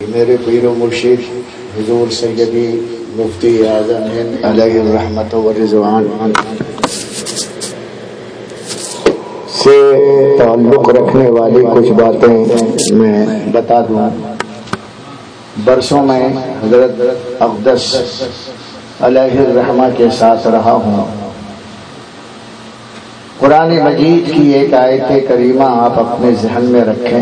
میرے پیر و مرشد حضور سیدی مفتی اعظم ہند علیہ الرحمت و رضوان سے تعلق رکھنے والی کچھ باتیں میں بتا دوں۔ برسوں میں حضرت اقدس علیہ الرحمہ کے ساتھ رہا ہوں۔ قرآن مجید کی ایک آیت کریمہ آپ اپنے ذہن میں رکھیں۔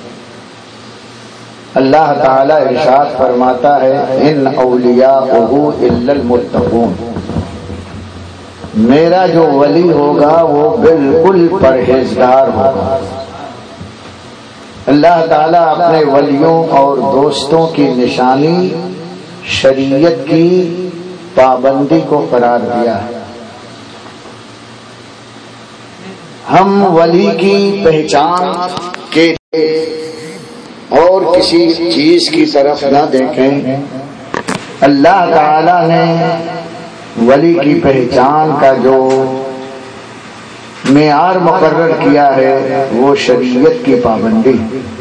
اللہ تعالی ارشاد فرماتا ہے ان اولیاءہ الا المتقون، میرا جو ولی ہوگا وہ بالکل پرہیزگار ہوگا۔ اللہ تعالیٰ اپنے ولیوں اور دوستوں کی نشانی شریعت کی پابندی کو قرار دیا ہے۔ ہم ولی کی پہچان کے اور کسی چیز کی طرف نہ دیکھیں۔ اللہ تعالیٰ نے ولی کی پہچان کا جو معیار مقرر کیا ہے وہ شریعت کی پابندی،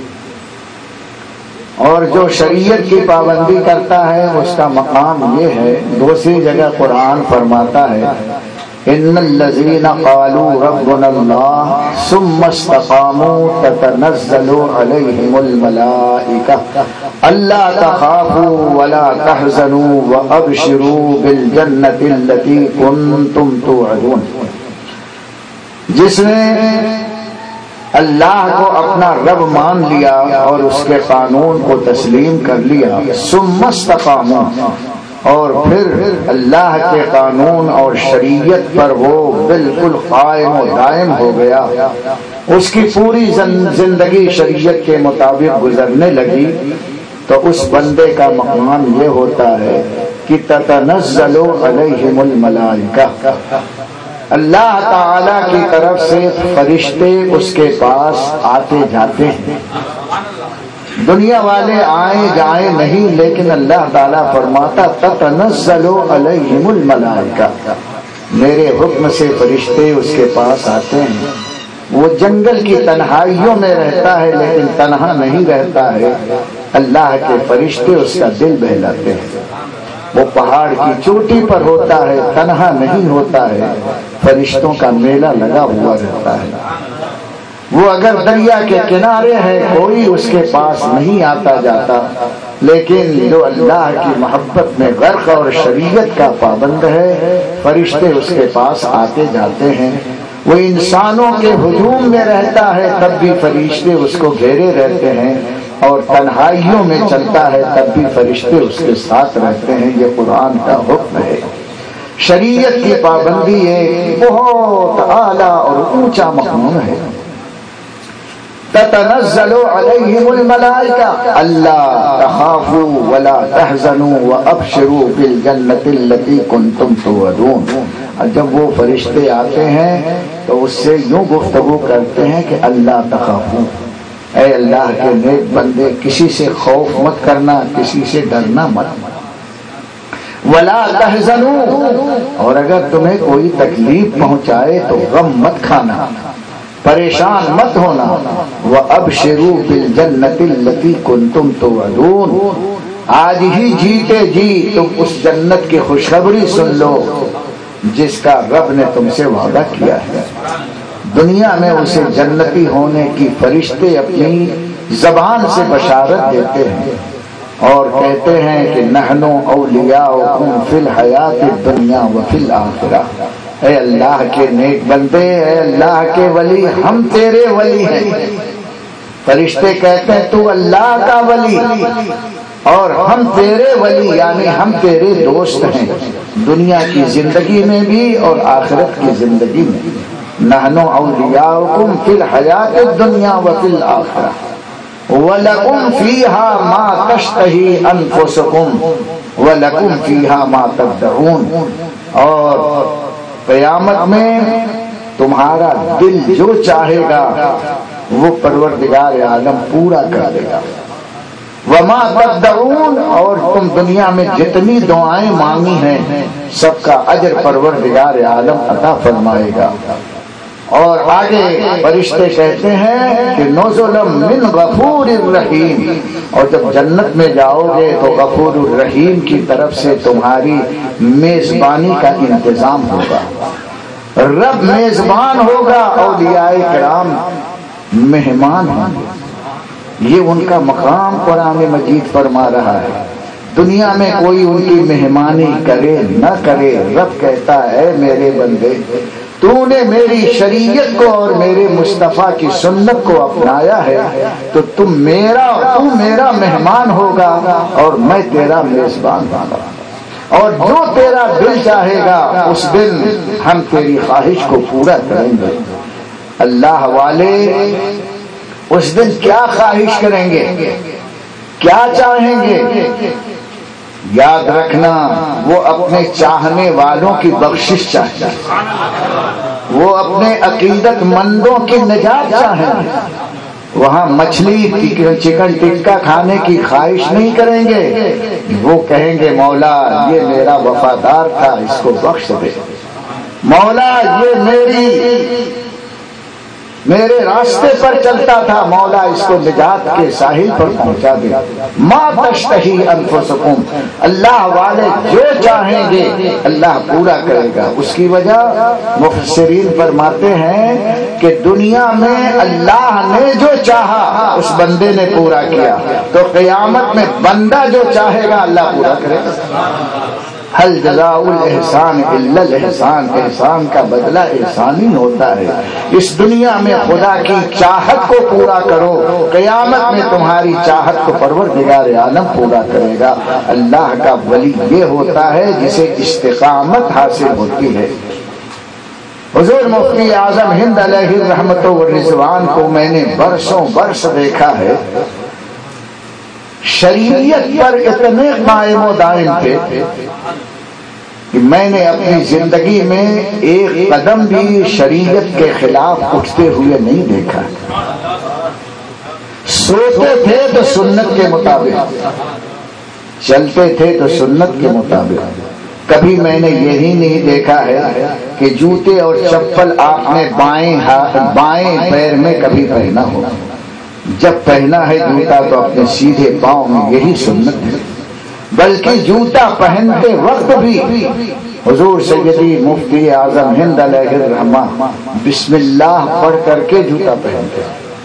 اور جو شریعت کی پابندی کرتا ہے اس کا مقام یہ ہے۔ دوسری جگہ قرآن فرماتا ہے ان الذین قالوا ربنا اللہ ثم استقاموا تتنزل علیہم الملائکہ الا تخافوا ولا تحزنوا وابشروا بالجنۃ التی کنتم توعدون۔ جس نے اللہ کو اپنا رب مان لیا اور اس کے قانون کو تسلیم کر لیا، ثم استقاموا، اور پھر اللہ کے قانون اور شریعت پر وہ بالکل قائم و دائم ہو گیا، اس کی پوری زندگی شریعت کے مطابق گزرنے لگی، تو اس بندے کا مقام یہ ہوتا ہے کہ تتنزل علیہم الملائکہ، اللہ تعالی کی طرف سے فرشتے اس کے پاس آتے جاتے ہیں۔ دنیا والے آئیں جائیں نہیں، لیکن اللہ تعالیٰ فرماتا تتنزل علیہم الملائکہ، میرے حکم سے فرشتے اس کے پاس آتے ہیں۔ وہ جنگل کی تنہائیوں میں رہتا ہے لیکن تنہا نہیں رہتا ہے، اللہ کے فرشتے اس کا دل بہلاتے ہیں۔ وہ پہاڑ کی چوٹی پر ہوتا ہے، تنہا نہیں ہوتا ہے، فرشتوں کا میلہ لگا ہوا رہتا ہے۔ وہ اگر دریا کے کنارے ہے کوئی اس کے پاس نہیں آتا جاتا، لیکن جو اللہ کی محبت میں غرق اور شریعت کا پابند ہے، فرشتے اس کے پاس آتے جاتے ہیں۔ وہ انسانوں کے ہجوم میں رہتا ہے تب بھی فرشتے اس کو گھیرے رہتے ہیں، اور تنہائیوں میں چلتا ہے تب بھی فرشتے اس کے ساتھ رہتے ہیں۔ یہ قرآن کا حکم ہے۔ شریعت کی پابندی ایک بہت اعلیٰ اور اونچا مقام ہے۔ تتنزل علیہم الملائکہ الا تخافوا ولا تحزنوا وابشروا بالجنۃ التی کنتم توعدون۔ اور جب وہ فرشتے آتے ہیں تو اس سے یوں گفتگو کرتے ہیں کہ اللہ تخافوا، اے اللہ کے نیک بندے کسی سے خوف مت کرنا، کسی سے ڈرنا مت۔ ولا تحزنوا، اور اگر تمہیں کوئی تکلیف پہنچائے تو غم مت کھانا، پریشان مت ہونا۔ وَأَبْشِرُوا بِالْجَنَّةِ الَّتِي كُنْتُمْ تُوعَدُونَ، آج ہی جیتے جی تم اس جنت کی خوشخبری سن لو جس کا رب نے تم سے وعدہ کیا ہے۔ دنیا میں اسے جنتی ہونے کی فرشتے اپنی زبان سے بشارت دیتے ہیں اور کہتے ہیں کہ نحن اولیاؤکم فی الحیات الدنیا وفی الآخرہ، اے اللہ کے نیک بندے، اے اللہ کے ولی، ہم تیرے ولی ہیں۔ فرشتے کہتے ہیں تو اللہ کا ولی اور ہم تیرے ولی، یعنی ہم تیرے دوست ہیں، دنیا کی زندگی میں بھی اور آخرت کی زندگی میں بھی۔ نحن اولیاؤکم فی الحیات الدنیا وفی الآخرہ وَلَكُمْ فِيهَا مَا تَشْتَهِي أَنفُسُكُمْ وَلَكُمْ فِيهَا مَا تَدَّعُونَ، اور قیامت میں تمہارا دل جو چاہے گا وہ پروردگار عالم پورا کر دے گا۔ وَمَا تَدَّعُونَ، اور تم دنیا میں جتنی دعائیں مانگی ہیں سب کا اجر پروردگار عالم عطا فرمائے گا۔ اور آگے فرشتے کہتے ہیں کہ نزلا من غفور الرحیم، اور جب جنت میں جاؤ گے تو غفور الرحیم کی طرف سے تمہاری میزبانی کا انتظام ہوگا، رب میزبان ہوگا، اولیاء کرام مہمان ہوں گے۔ یہ ان کا مقام قرآن مجید فرما رہا ہے۔ دنیا میں کوئی ان کی مہمانی کرے نہ کرے، رب کہتا ہے میرے بندے تو نے میری شریعت کو اور میرے مصطفیٰ کی سنت کو اپنایا ہے تو تو میرا مہمان ہوگا اور میں تیرا میزبان ہوگا، اور جو تیرا دل چاہے گا اس دن ہم تیری خواہش کو پورا کریں گے۔ اللہ والے اس دن کیا خواہش کریں گے، کیا چاہیں گے؟ یاد رکھنا وہ اپنے چاہنے والوں کی بخشش چاہتے ہیں، وہ اپنے عقیدت مندوں کی نجات چاہیں گے۔ وہاں مچھلی چکن ٹکا کھانے کی خواہش نہیں کریں گے، وہ کہیں گے مولا یہ میرا وفادار تھا اس کو بخش دے، مولا یہ میرے راستے پر چلتا تھا، مولا اس کو نجات کے ساحل پر پہنچا دے۔ ما تشتہی انفسکم، اللہ والے جو چاہیں گے اللہ پورا کرے گا۔ اس کی وجہ مفسرین فرماتے ہیں کہ دنیا میں اللہ نے جو چاہا اس بندے نے پورا کیا، تو قیامت میں بندہ جو چاہے گا اللہ پورا کرے گا۔ حل جزاء الاحسان الا الاحسان، احسان کا بدلہ احسان ہی ہوتا ہے۔ اس دنیا میں خدا کی چاہت کو پورا کرو، قیامت میں تمہاری چاہت کو پروردگار عالم پورا کرے گا۔ اللہ کا ولی یہ ہوتا ہے جسے استقامت حاصل ہوتی ہے۔ حضور مفتی اعظم ہند علیہ الرحمت والرضوان کو میں نے برسوں برس دیکھا ہے، شریعت پر اتنے قائم و دائم تھے کہ میں نے اپنی زندگی میں ایک قدم بھی شریعت کے خلاف اٹھتے ہوئے نہیں دیکھا۔ سوتے تھے تو سنت کے مطابق، چلتے تھے تو سنت کے مطابق۔ کبھی میں نے یہی نہیں دیکھا ہے کہ جوتے اور چپل آپ نے بائیں پیر میں کبھی پہنا ہو۔ جب پہنا ہے جوتا تو اپنے سیدھے پاؤں میں، یہی سنت ہے۔ بلکہ جوتا پہنتے وقت بھی حضور سیدی مفتی اعظم ہند علیہ الرحمہ بسم اللہ پڑھ کر کے جوتا پہنتے،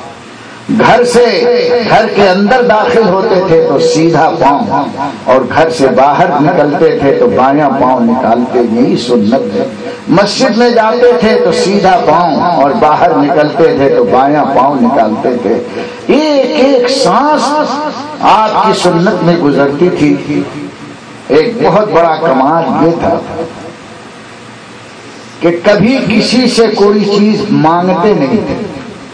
گھر کے اندر داخل ہوتے تھے تو سیدھا پاؤں، اور گھر سے باہر نکلتے تھے تو بایاں پاؤں نکالتے، یہی سنت ہے۔ مسجد میں جاتے تھے تو سیدھا پاؤں اور باہر نکلتے تھے تو بایاں پاؤں نکالتے تھے۔ ایک ایک سانس آپ کی سنت میں گزرتی تھی۔ ایک بہت بڑا کمال یہ تھا کہ کبھی کسی سے کوئی چیز مانگتے نہیں تھے۔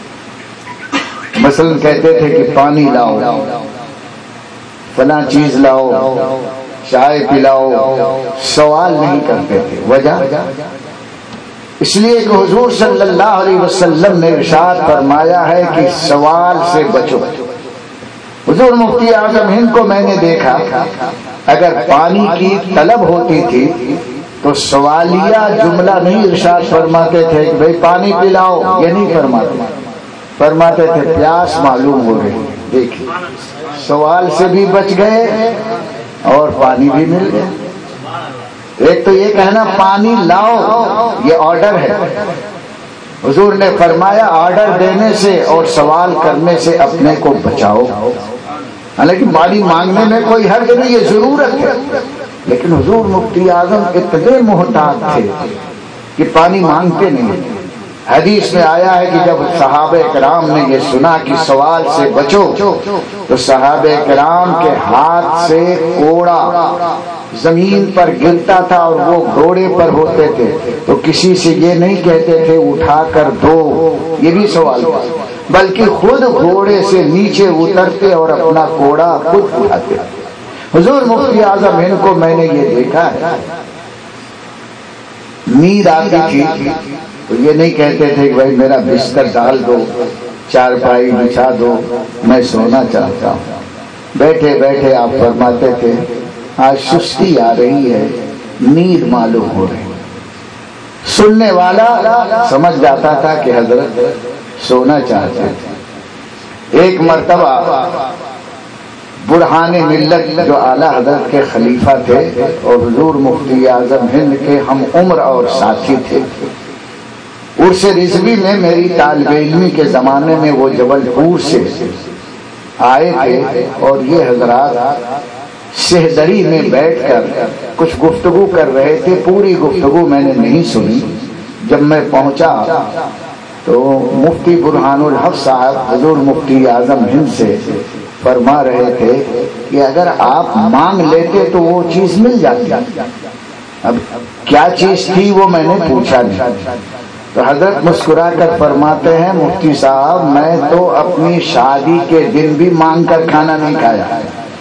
مثلا کہتے تھے کہ پانی لاؤ، فلاں چیز لاؤ، چائے پلاؤ، سوال نہیں کرتے تھے۔ وجہ اس لیے کہ حضور صلی اللہ علیہ وسلم نے ارشاد فرمایا ہے کہ سوال سے بچو۔ حضور مفتی اعظم ہند کو میں نے دیکھا، اگر پانی کی طلب ہوتی تھی تو سوالیہ جملہ نہیں ارشاد فرماتے تھے کہ بھئی پانی پلاؤ، یہ نہیں فرماتے تھے پیاس معلوم ہو رہی۔ دیکھیں سوال سے بھی بچ گئے اور پانی بھی مل گیا۔ ایک تو یہ کہنا پانی لاؤ یہ آرڈر ہے، حضور نے فرمایا آرڈر دینے سے اور سوال کرنے سے اپنے کو بچاؤ۔ حالانکہ پانی مانگنے میں کوئی حرج نہیں، یہ ضرورت ہے، لیکن حضور مفتی اعظم اتنے محتاط تھے کہ پانی مانگتے نہیں۔ حدیث میں آیا ہے کہ جب صحابہ کرام نے یہ سنا کہ سوال سے بچو تو صحابہ کرام کے ہاتھ سے کوڑا زمین پر گرتا تھا اور وہ گھوڑے پر ہوتے تھے تو کسی سے یہ نہیں کہتے تھے اٹھا کر دو، یہ بھی سوال تھا، بلکہ خود گھوڑے سے نیچے اترتے اور اپنا کوڑا خود اٹھاتے۔ حضور مفتی اعظم ہند کو میں نے یہ دیکھا ہے، نیند آتی تھی تو یہ نہیں کہتے تھے کہ بھائی میرا بستر ڈال دو، چارپائی بچھا دو، میں سونا چاہتا ہوں۔ بیٹھے بیٹھے آپ فرماتے تھے آج سستی آ رہی ہے، نیند معلوم ہو رہی، سننے والا سمجھ جاتا تھا کہ حضرت سونا چاہتے تھے۔ ایک مرتبہ برہان ملت جو اعلیٰ حضرت کے خلیفہ تھے اور حضور مفتی اعظم ہند کے ہم عمر اور ساتھی تھے، عرس رضوی میں میری طالب علمی کے زمانے میں وہ جبل پور سے آئے تھے اور یہ حضرات شہدری میں بیٹھ کر کچھ گفتگو کر رہے تھے۔ پوری گفتگو میں نے نہیں سنی۔ جب میں پہنچا تو مفتی برہان الحق صاحب حضور مفتی اعظم ہند سے فرما رہے تھے کہ اگر آپ مانگ لیتے تو وہ چیز مل جاتی۔ اب کیا چیز تھی وہ میں نے پوچھا نہیں، تو حضرت مسکرا کر فرماتے ہیں مفتی صاحب میں تو اپنی شادی کے دن بھی مانگ کر کھانا نہیں کھایا،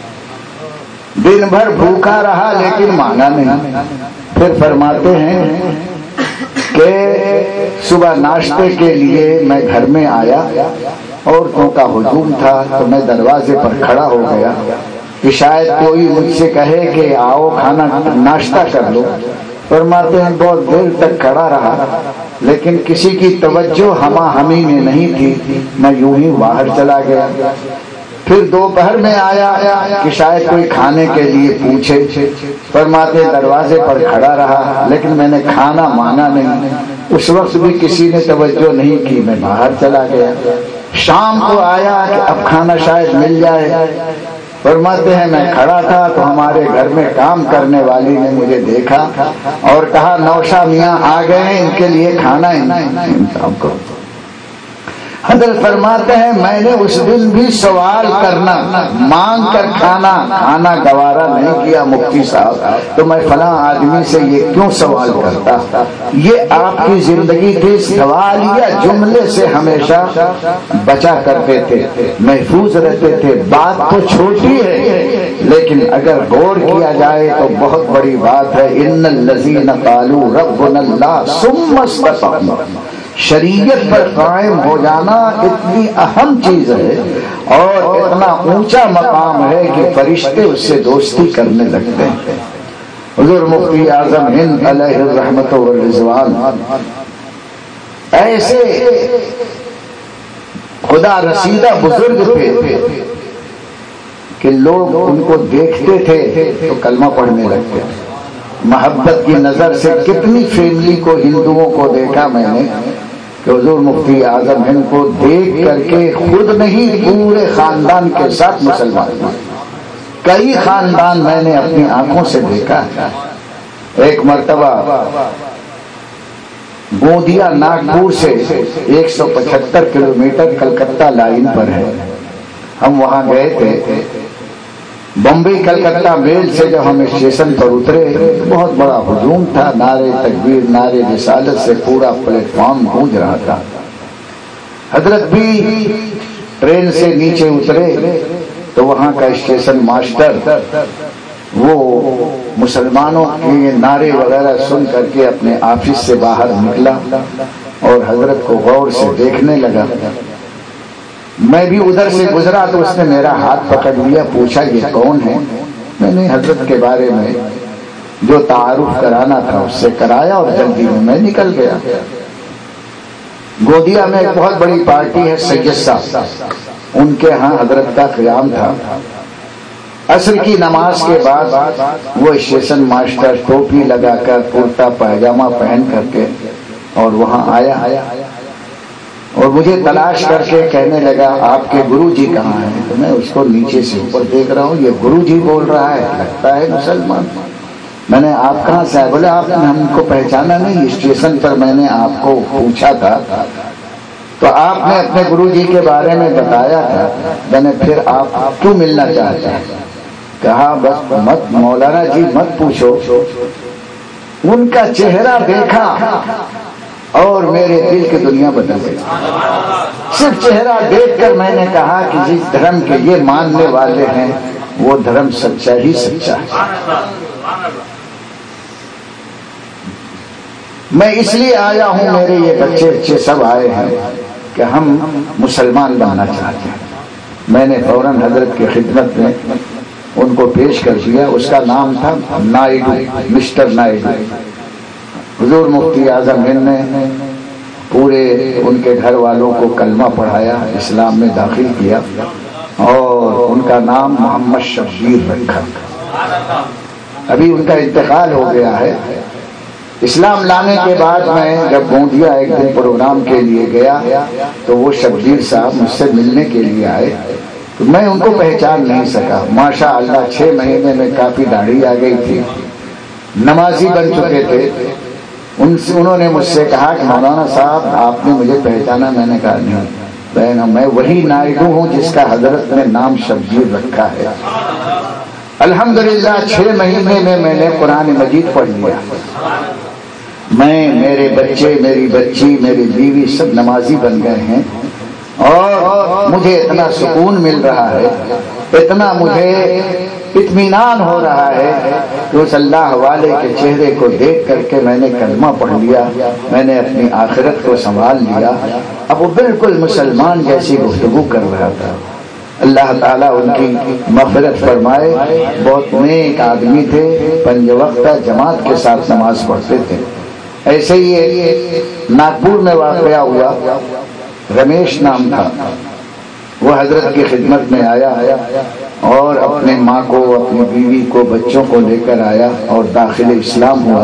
دن بھر بھوکا رہا لیکن مانگا نہیں۔ پھر فرماتے ہیں کہ صبح ناشتے کے لیے میں گھر میں آیا، عورتوں کا ہجوم تھا تو میں دروازے پر کھڑا ہو گیا کہ شاید کوئی مجھ سے کہے کہ آؤ کھانا ناشتہ کر لو۔ فرماتے ہیں بہت دیر تک کھڑا رہا لیکن کسی کی توجہ ہما ہمی میں نہیں تھی، میں یوں ہی باہر چلا گیا۔ پھر دوپہر میں آیا کہ شاید کوئی کھانے کے لیے پوچھے، فرماتے دروازے پر کھڑا رہا لیکن میں نے کھانا مانا نہیں، اس وقت بھی کسی نے توجہ نہیں کی، میں باہر چلا گیا۔ شام کو آیا کہ اب کھانا شاید مل جائے، فرماتے ہیں میں کھڑا تھا تو ہمارے گھر میں کام کرنے والی نے مجھے دیکھا اور کہا نوشا میاں آ گئے ہیں، ان کے لیے کھانا انتظام کرو۔ حضرت فرماتے ہیں میں نے اس دن بھی سوال کرنا، مانگ کر کھانا گوارا نہیں کیا مفتی صاحب، تو میں فلاں آدمی سے یہ کیوں سوال کرتا۔ یہ آپ کی زندگی تھی، سوال یا جملے سے ہمیشہ بچا کرتے تھے، محفوظ رہتے تھے۔ بات تو چھوٹی ہے لیکن اگر غور کیا جائے تو بہت بڑی بات ہے۔ ان الذین قالوا ربنا اللہ ثم استقاموا، شریعت پر قائم ہو جانا اتنی اہم چیز ہے اور اتنا اونچا مقام ہے کہ فرشتے اس سے دوستی کرنے لگتے ہیں۔ حضور مفتی اعظم ہند علیہ الرحمت والرضوان ایسے خدا رسیدہ بزرگ تھے کہ لوگ ان کو دیکھتے تھے تو کلمہ پڑھنے لگتے تھے۔ محبت کی نظر سے کتنی فیملی کو ہندوؤں کو دیکھا میں نے کہ حضور مفتی اعظم ہند کو دیکھ کر کے خود نہیں پورے خاندان کے ساتھ مسلمان ہوئے۔ کئی خاندان میں نے اپنی آنکھوں سے دیکھا۔ ایک مرتبہ گودیا ناگپور سے 175 کلومیٹر کلکتہ لائن پر ہے، ہم وہاں گئے تھے۔ بمبئی کلکتہ میل سے جب ہم اسٹیشن پر اترے بہت بڑا ہجوم تھا، نعرے تکبیر نعرے رسالت سے پورا پلیٹ فارم گونج رہا تھا۔ حضرت بھی ٹرین سے نیچے اترے تو وہاں کا اسٹیشن ماسٹر وہ مسلمانوں کے نعرے وغیرہ سن کر کے اپنے آفس سے باہر نکلا اور حضرت کو غور سے دیکھنے لگا۔ میں بھی ادھر سے گزرا تو اس نے میرا ہاتھ پکڑ لیا، پوچھا یہ کون ہے؟ میں نے حضرت کے بارے میں جو تعارف کرانا تھا اس سے کرایا اور جلدی میں نکل گیا۔ گودیا میں ایک بہت بڑی پارٹی ہے سید صاحب، ان کے ہاں حضرت کا قیام تھا۔ عصر کی نماز کے بعد وہ اسٹیشن ماسٹر ٹوپی لگا کر کرتا پائجامہ پہن کر کے اور وہاں آیا اور مجھے تلاش کر کے کہنے لگا آپ کے گرو جی کہاں ہیں؟ تو میں اس کو نیچے سے اوپر دیکھ رہا ہوں، یہ گرو جی بول رہا ہے، لگتا ہے مسلمان۔ میں نے آپ کہاں سے آئے؟ بولے آپ نے ہم کو پہچانا نہیں، اسٹیشن پر میں نے آپ کو پوچھا تھا تو آپ نے اپنے گرو جی کے بارے میں بتایا تھا، میں نے پھر آپ کیوں ملنا چاہتے ہیں؟ کہا بس مت مولانا جی مت پوچھو، ان کا چہرہ دیکھا اور میرے دل کی دنیا بدل گئی۔ صرف چہرہ دیکھ کر میں نے کہا کہ جس دھرم کے یہ ماننے والے ہیں وہ دھرم سچا ہی سچا ہے۔ میں اس لیے آیا ہوں، میرے یہ بچے سب آئے ہیں کہ ہم مسلمان بننا چاہتے ہیں۔ میں نے فوراً حضرت کی خدمت میں ان کو پیش کر دیا، اس کا نام تھا نائیڈو، مسٹر نائیڈو۔ حضور مفتی اعظم ہند نے پورے ان کے گھر والوں کو کلمہ پڑھایا، اسلام میں داخل کیا اور ان کا نام محمد شبیر رکھا۔ ابھی ان کا انتقال ہو گیا ہے۔ اسلام لانے کے بعد میں جب گونڈیا ایک دن پروگرام کے لیے گیا تو وہ شبیر صاحب مجھ سے ملنے کے لیے آئے، تو میں ان کو پہچان نہیں سکا۔ ماشاء اللہ 6 مہینے میں کافی داڑھی آ گئی تھی، نمازی بن چکے تھے۔ انہوں نے مجھ سے کہا کہ مولانا صاحب آپ نے مجھے پہچانا؟ میں نے کہا نہیں بہن، میں وہی نائیڈو ہوں جس کا حضرت نے نام شبیر رکھا ہے۔ الحمدللہ 6 مہینے میں نے قرآن مجید پڑھ لیا۔ میں، میرے بچے، میری بچی، میری بیوی سب نمازی بن گئے ہیں، اور مجھے اتنا سکون مل رہا ہے، اتنا مجھے اطمینان ہو رہا ہے کہ اس اللہ والے کے چہرے کو دیکھ کر کے میں نے کلمہ پڑھ لیا، میں نے اپنی آخرت کو سنبھال لیا۔ اب وہ بالکل مسلمان جیسی گفتگو کر رہا تھا۔ اللہ تعالیٰ ان کی مغفرت فرمائے، بہت نیک آدمی تھے، 5 وقتہ جماعت کے ساتھ نماز پڑھتے تھے۔ ایسے ہی ناگپور میں واقعہ ہوا، رمیش نام تھا، وہ حضرت کی خدمت میں آیا اور اپنے ماں کو، اپنی بیوی کو، بچوں کو لے کر آیا اور داخل اسلام ہوا۔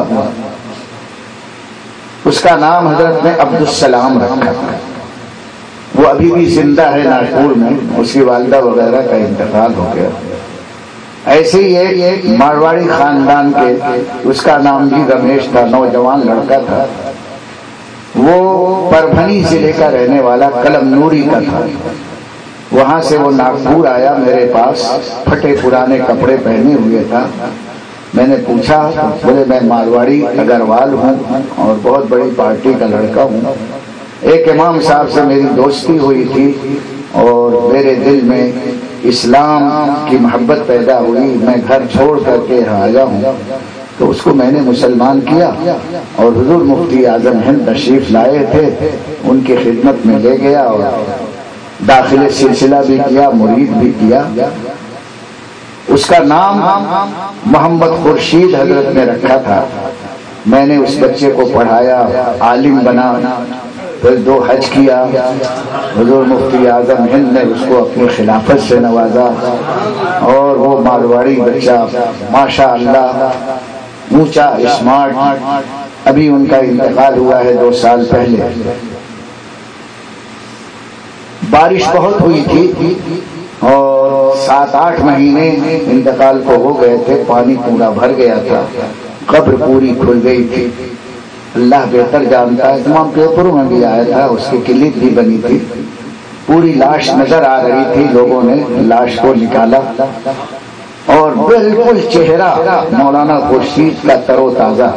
اس کا نام حضرت نے عبدالسلام رکھا۔ وہ ابھی بھی زندہ ہے ناگپور میں، اس کی والدہ وغیرہ کا انتقال ہو گیا۔ ایسے ہی ایک مارواڑی خاندان کے، اس کا نام بھی رمیش تھا، نوجوان لڑکا تھا، وہ پربھنی ضلع کا رہنے والا قلم نوری کا تھا۔ وہاں سے وہ ناگپور آیا میرے پاس، پھٹے پرانے کپڑے پہنے ہوئے تھا۔ میں نے پوچھا، بولے میں مارواڑی اگروال ہوں اور بہت بڑی پارٹی کا لڑکا ہوں۔ ایک امام صاحب سے میری دوستی ہوئی تھی اور میرے دل میں اسلام کی محبت پیدا ہوئی، میں گھر چھوڑ کر کے یہاں آیا ہوں، تو اس کو میں نے مسلمان کیا اور حضور مفتی اعظم ہند تشریف لائے تھے، ان کی خدمت میں لے گیا اور داخل سلسلہ بھی کیا، مرید بھی کیا۔ اس کا نام محمد خورشید حضرت نے رکھا تھا۔ میں نے اس بچے کو پڑھایا، عالم بنا، پھر 2 حج کیا۔ حضور مفتی اعظم ہند نے اس کو اپنی خلافت سے نوازا اور وہ مارواڑی بچہ ماشاء اللہ اونچا، اسمارٹ۔ ابھی ان کا انتقال ہوا ہے 2 سال پہلے۔ بارش بہت ہوئی تھی اور 7-8 مہینے انتقال کو ہو گئے تھے، پانی پورا بھر گیا تھا، قبر پوری کھل گئی تھی۔ اللہ بہتر جانتا ہے، تمام پیپروں میں بھی آیا تھا، اس کی کلپ بھی بنی تھی۔ پوری لاش نظر آ رہی تھی، لوگوں نے لاش کو نکالا اور بالکل چہرہ مولانا خورشید کا تر و تازہ،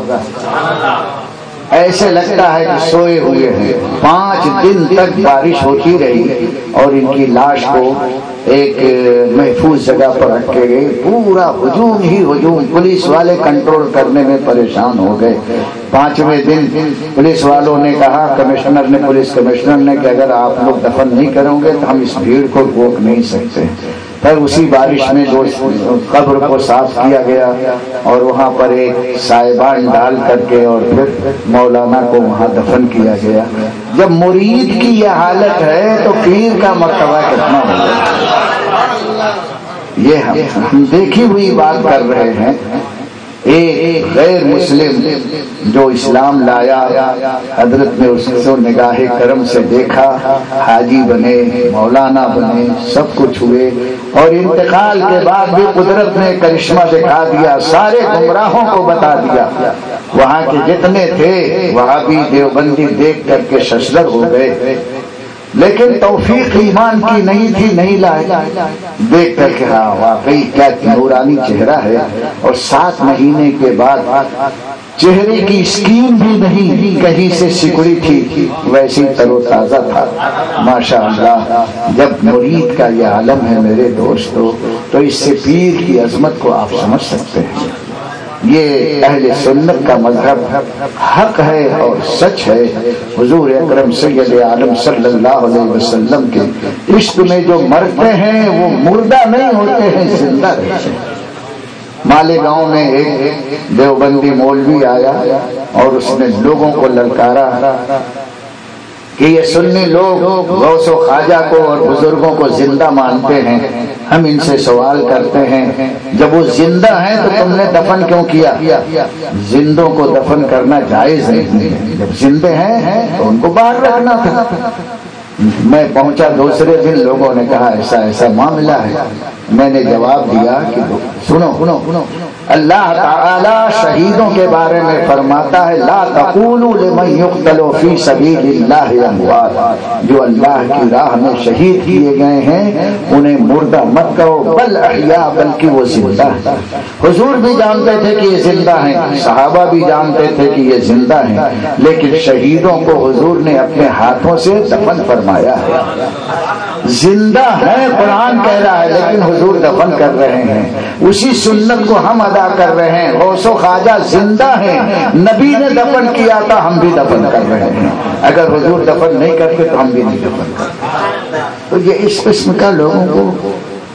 ایسے لگتا ہے کہ سوئے ہوئے ہیں۔ 5 دن تک بارش ہوتی رہی اور ان کی لاش کو ایک محفوظ جگہ پر رکھے گئے۔ پورا ہجوم ہی ہجوم، پولیس والے کنٹرول کرنے میں پریشان ہو گئے۔ 5ویں دن پولیس والوں نے کہا، پولیس کمشنر نے کہ اگر آپ لوگ دفن نہیں کرو گے تو ہم اس بھیڑ کو روک نہیں سکتے۔ پھر اسی بارش میں جو قبر کو صاف کیا گیا اور وہاں پر ایک سائبان ڈال کر کے اور پھر مولانا کو وہاں دفن کیا گیا۔ جب مرید کی یہ حالت ہے تو پیر کا مرتبہ کتنا ہوگا؟ یہ ہم دیکھی ہوئی بات کر رہے ہیں۔ ایک غیر مسلم جو اسلام لایا، حضرت نے اس کو نگاہ کرم سے دیکھا، حاجی بنے، مولانا بنے، سب کچھ ہوئے، اور انتقال کے بعد بھی قدرت نے کرشمہ دکھا دیا، سارے گمراہوں کو بتا دیا۔ وہاں کے جتنے تھے وہابی دیوبندی دیکھ کر کے ششدر ہو گئے، لیکن توفیق ایمان کی نہیں تھی، نہیں لائے۔ دیکھ کر کے ہاں واقعی کیا نورانی چہرہ ہے، اور 7 مہینے کے بعد چہرے کی اسکین بھی نہیں کہیں سے سکڑی تھی، ویسی تر و تازہ تھا ماشاء اللہ۔ جب مرید کا یہ عالم ہے میرے دوستو، تو اس سے پیر کی عظمت کو آپ سمجھ سکتے ہیں۔ یہ اہل سنت کا مذہب حق ہے اور سچ ہے۔ حضور اکرم سید عالم صلی اللہ علیہ وسلم کے عشق میں جو مرتے ہیں وہ مردہ نہیں ہوتے ہیں، زندہ رہتے ہیں۔ मालेगांव में एक देवबंदी मौलवी आया और उसने लोगों को ललकारा कि ये सुन्नी लोग गौसो ख्वाजा को और बुजुर्गों को जिंदा मानते हैं। हम इनसे सवाल करते हैं, जब वो जिंदा हैं तो तुमने दफन क्यों किया? जिंदों को दफन करना जायज नहीं है, जब जिंदे हैं तो उनको बाहर रखना था। मैं पहुंचा दूसरे दिन, लोगों ने कहा ऐसा ऐसा मामला है। मैंने जवाब दिया कि सुनो सुनो, अल्लाह ताला शहीदों के बारे में फरमाता है, ला तक़ूलू लिमन युक़्तलू फी सबीलिल्लाहि अमवात, जो अल्लाह की राह में शहीद किए गए हैं उन्हें मुर्दा मत कहो, बल अहया, बल्कि वो जिंदा है। हुजूर भी जानते थे कि ये जिंदा हैं, सहाबा भी जानते थे कि ये जिंदा हैं, लेकिन शहीदों को हुजूर ने अपने हाथों से दफन फरमाया है। जिंदा है कुरान कह रहा है, लेकिन हुजूर दफन कर रहे हैं। उसी सुन्नत को हम अदा कर रहे हैं। गौसो ख्वाजा जिंदा हैं, नबी ने दफन किया था, हम भी दफन कर रहे हैं। अगर हुजूर दफन नहीं करते तो हम भी नहीं दफन करते। तो ये इस किस्म का लोगों को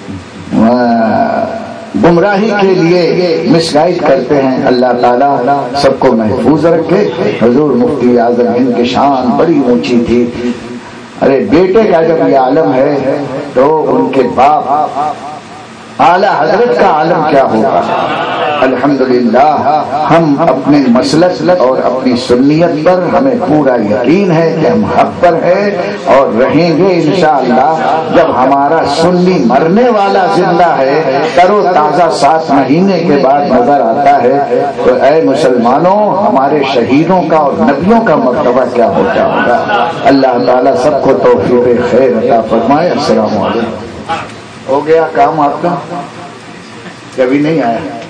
गुमराही के लिए मिसगाइड करते हैं। अल्लाह ताला सबको महफूज रखे। हुजूर मुफ्ती आज़म हिंद की शान बड़ी ऊंची थी। अरे बेटे का जब ये आलम है तो उनके बाप आला हजरत का आलम क्या होगा। अल्हम्दुलिल्लाह हम अपने मसलक और अपनी सुन्नियत पर हमें पूरा यकीन है कि हम हक पर हैं और रहेंगे इंशाअल्लाह। जब हमारा सुन्नी मरने वाला जिंदा है, तरो ताज़ा 7 महीने के बाद नजर आता है, तो ऐ मुसलमानों, हमारे शहीदों का और नबियों का मर्तबा क्या हो जाएगा। अल्लाह ताला सबको तौफीक खैर अता फरमाए। अस्सलामु अलैकुम। हो गया काम आपका? कभी नहीं आया।